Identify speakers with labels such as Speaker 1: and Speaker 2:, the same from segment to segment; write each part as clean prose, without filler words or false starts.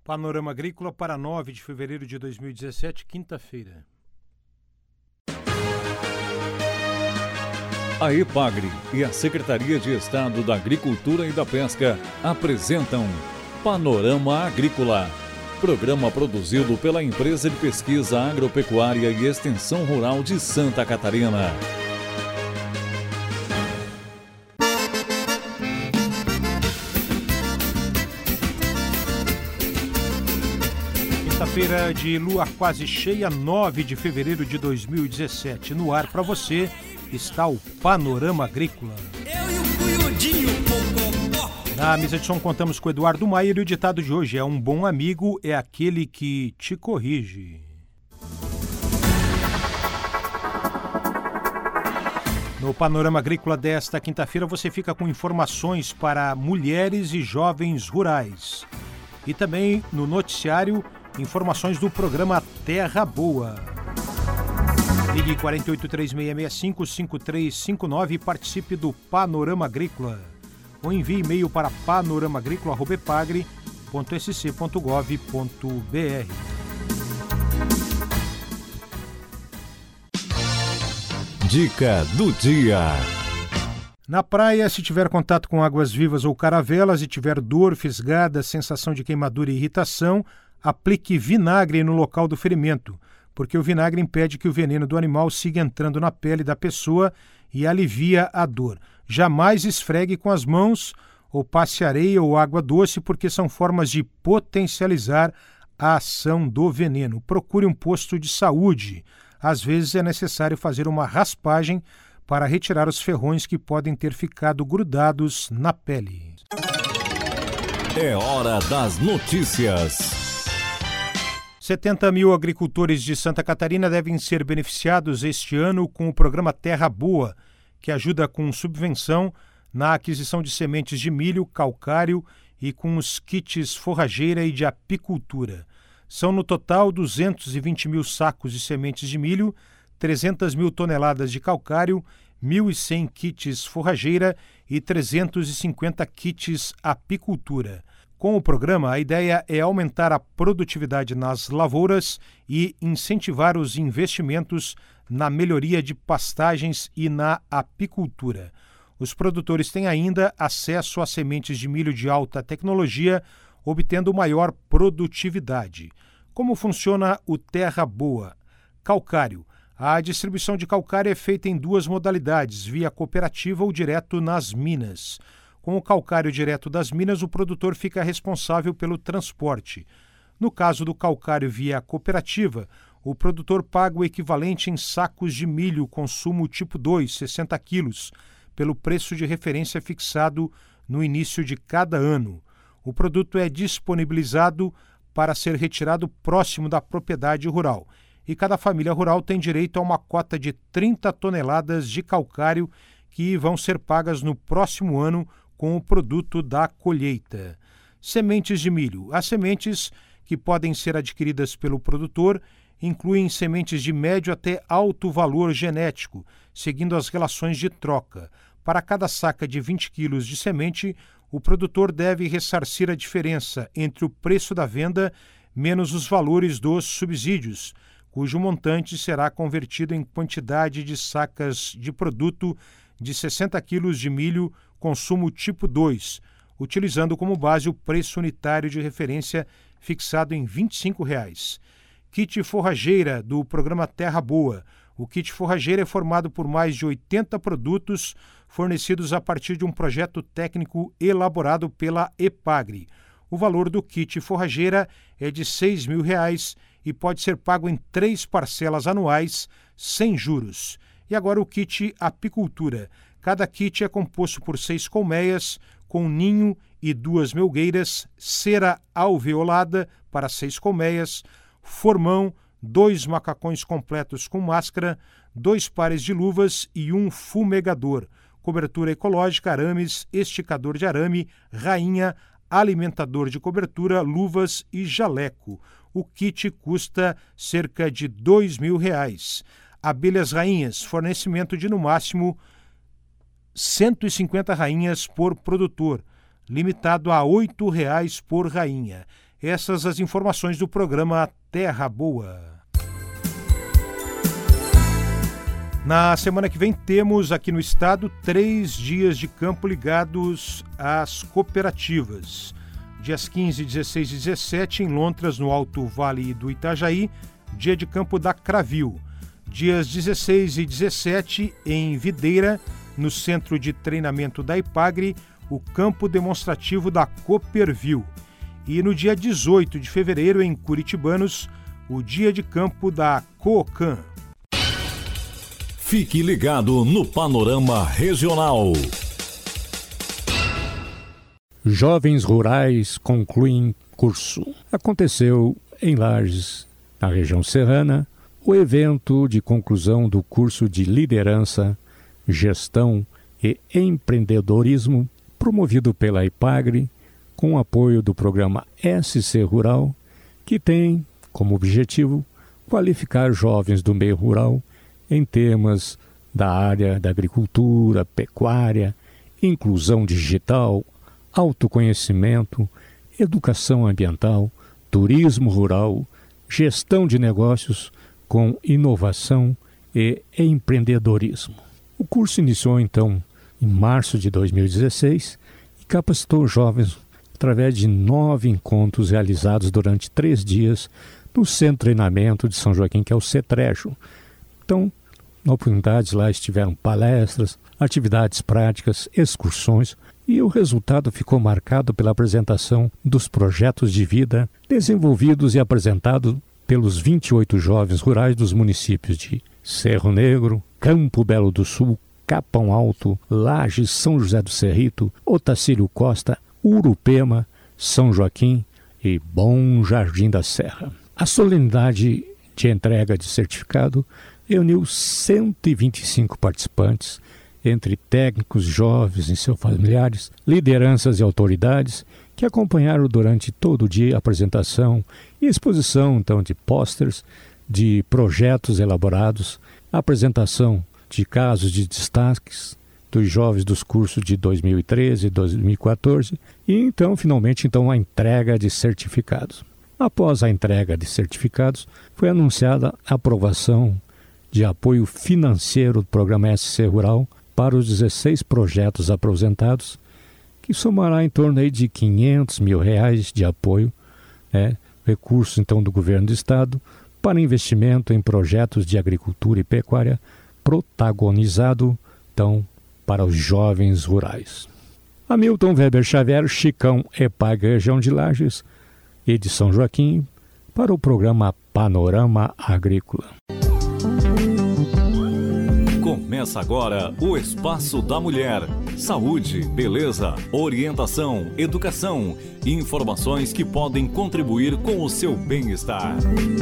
Speaker 1: Panorama Agrícola para 9 de fevereiro de 2017, quinta-feira.
Speaker 2: A EPAGRE e a Secretaria de Estado da Agricultura e da Pesca apresentam Panorama Agrícola, programa produzido pela Empresa de Pesquisa Agropecuária e Extensão Rural de Santa Catarina.
Speaker 1: Quinta-feira de lua quase cheia, 9 de fevereiro de 2017. No ar para você está o Panorama Agrícola. Na mesa de som contamos com Eduardo Maier e o ditado de hoje é: um bom amigo é aquele que te corrige. No Panorama Agrícola desta quinta-feira você fica com informações para mulheres e jovens rurais. E também no noticiário, informações do programa Terra Boa. Ligue 483665-5359 e participe do Panorama Agrícola. Ou envie e-mail para panoramaagrícola@epagre.sc.gov.br.
Speaker 2: Dica do dia.
Speaker 1: Na praia, se tiver contato com águas vivas ou caravelas e tiver dor, fisgada, sensação de queimadura e irritação, aplique vinagre no local do ferimento, porque o vinagre impede que o veneno do animal siga entrando na pele da pessoa e alivia a dor. Jamais esfregue com as mãos ou passe areia ou água doce, porque são formas de potencializar a ação do veneno. Procure um posto de saúde. Às vezes é necessário fazer uma raspagem para retirar os ferrões que podem ter ficado grudados na pele.
Speaker 2: É hora das notícias.
Speaker 1: 70 mil agricultores de Santa Catarina devem ser beneficiados este ano com o programa Terra Boa, que ajuda com subvenção na aquisição de sementes de milho, calcário e com os kits forrageira e de apicultura. São no total 220 mil sacos de sementes de milho, 300 mil toneladas de calcário, 1.100 kits forrageira e 350 kits apicultura. Com o programa, a ideia é aumentar a produtividade nas lavouras e incentivar os investimentos na melhoria de pastagens e na apicultura. Os produtores têm ainda acesso a sementes de milho de alta tecnologia, obtendo maior produtividade. Como funciona o Terra Boa? Calcário. A distribuição de calcário é feita em duas modalidades, via cooperativa ou direto nas minas. Com o calcário direto das minas, o produtor fica responsável pelo transporte. No caso do calcário via cooperativa, o produtor paga o equivalente em sacos de milho consumo tipo 2, 60 quilos, pelo preço de referência fixado no início de cada ano. O produto é disponibilizado para ser retirado próximo da propriedade rural. E cada família rural tem direito a uma cota de 30 toneladas de calcário que vão ser pagas no próximo ano com o produto da colheita. Sementes de milho. As sementes que podem ser adquiridas pelo produtor incluem sementes de médio até alto valor genético, seguindo as relações de troca. Para cada saca de 20 quilos de semente, o produtor deve ressarcir a diferença entre o preço da venda menos os valores dos subsídios, cujo montante será convertido em quantidade de sacas de produto de 60 quilos de milho consumo tipo 2, utilizando como base o preço unitário de referência fixado em R$ 25. Kit forrageira do programa Terra Boa. O kit forrageira é formado por mais de 80 produtos fornecidos a partir de um projeto técnico elaborado pela EPAGRE. O valor do kit forrageira é de R$ 6.000 e pode ser pago em 3 parcelas anuais, sem juros. E agora o kit apicultura. Cada kit é composto por 6 colmeias, com ninho e 2 melgueiras, cera alveolada para 6 colmeias, formão, 2 macacões completos com máscara, 2 pares de luvas e um fumegador, cobertura ecológica, arames, esticador de arame, rainha, alimentador de cobertura, luvas e jaleco. O kit custa cerca de R$ 2.000. Abelhas rainhas, fornecimento de no máximo 150 rainhas por produtor, limitado a R$ 8 por rainha. Essas as informações do programa Terra Boa. Na semana que vem temos aqui no estado 3 dias de campo ligados às cooperativas. Dias 15, 16 e 17 em Lontras, no Alto Vale do Itajaí, dia de campo da Cravil. Dias 16 e 17 em Videira, no Centro de Treinamento da Ipagre, o campo demonstrativo da Cooperville. E no dia 18 de fevereiro, em Curitibanos, o dia de campo da Coocan.
Speaker 2: Fique ligado no Panorama Regional.
Speaker 3: Jovens rurais concluem curso. Aconteceu em Lages, na região serrana, o evento de conclusão do curso de Liderança, Gestão e Empreendedorismo, promovido pela Ipagre, com apoio do programa SC Rural, que tem como objetivo qualificar jovens do meio rural em temas da área da agricultura, pecuária, inclusão digital, autoconhecimento, educação ambiental, turismo rural, gestão de negócios com inovação e empreendedorismo. O curso iniciou, então, em março de 2016 e capacitou jovens através de 9 encontros realizados durante 3 dias no Centro de Treinamento de São Joaquim, que é o CETREJO. Então, na oportunidade, lá estiveram palestras, atividades práticas, excursões, e o resultado ficou marcado pela apresentação dos projetos de vida desenvolvidos e apresentados pelos 28 jovens rurais dos municípios de Cerro Negro, Campo Belo do Sul, Capão Alto, Lages, São José do Cerrito, Otacílio Costa, Urupema, São Joaquim e Bom Jardim da Serra. A solenidade de entrega de certificado reuniu 125 participantes, entre técnicos, jovens e seus familiares, lideranças e autoridades, que acompanharam durante todo o dia a apresentação e exposição, então, de pósteres, de projetos elaborados, a apresentação de casos de destaques dos jovens dos cursos de 2013 e 2014 e, então, finalmente, a entrega de certificados. Após a entrega de certificados, foi anunciada a aprovação de apoio financeiro do programa SC Rural para os 16 projetos apresentados, que somará em torno aí de R$500 mil de apoio, recursos então do governo do estado, para investimento em projetos de agricultura e pecuária, protagonizado então para os jovens rurais. Hamilton Weber Xavier, Chicão, Ipagre, região de Lages e de São Joaquim, para o programa Panorama Agrícola.
Speaker 2: Começa agora o Espaço da Mulher. Saúde, beleza, orientação, educação e informações que podem contribuir com o seu bem-estar.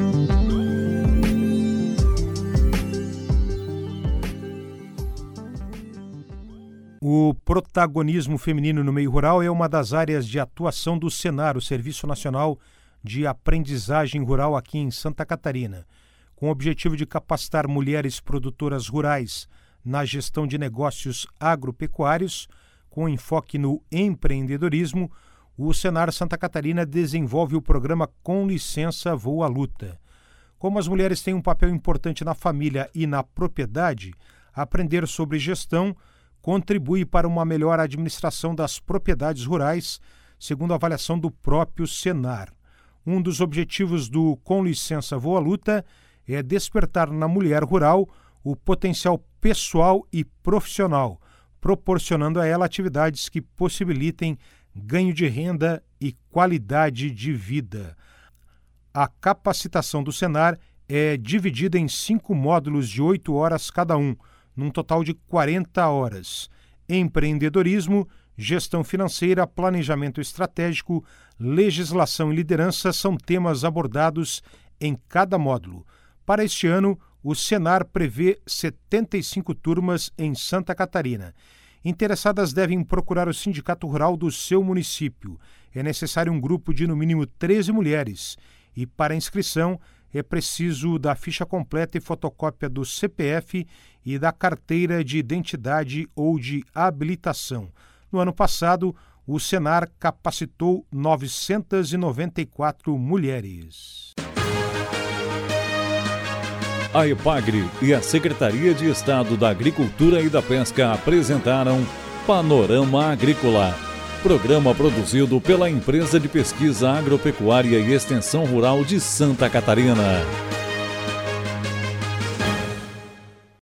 Speaker 1: O protagonismo feminino no meio rural é uma das áreas de atuação do Senar, o Serviço Nacional de Aprendizagem Rural aqui em Santa Catarina. Com o objetivo de capacitar mulheres produtoras rurais na gestão de negócios agropecuários, com enfoque no empreendedorismo, o Senar Santa Catarina desenvolve o programa Com Licença Vou à Luta. Como as mulheres têm um papel importante na família e na propriedade, aprender sobre gestão contribui para uma melhor administração das propriedades rurais, segundo a avaliação do próprio Senar. Um dos objetivos do Com Licença Vou à Luta é despertar na mulher rural o potencial pessoal e profissional, proporcionando a ela atividades que possibilitem ganho de renda e qualidade de vida. A capacitação do Senar é dividida em 5 módulos de 8 horas cada um, num total de 40 horas. Empreendedorismo, gestão financeira, planejamento estratégico, legislação e liderança são temas abordados em cada módulo. Para este ano, o Senar prevê 75 turmas em Santa Catarina. Interessadas devem procurar o sindicato rural do seu município. É necessário um grupo de no mínimo 13 mulheres e, para inscrição, é preciso da ficha completa e fotocópia do CPF e da carteira de identidade ou de habilitação. No ano passado, o Senar capacitou 994 mulheres.
Speaker 2: A EPAGRE e a Secretaria de Estado da Agricultura e da Pesca apresentaram Panorama Agrícola, programa produzido pela Empresa de Pesquisa Agropecuária e Extensão Rural de Santa Catarina.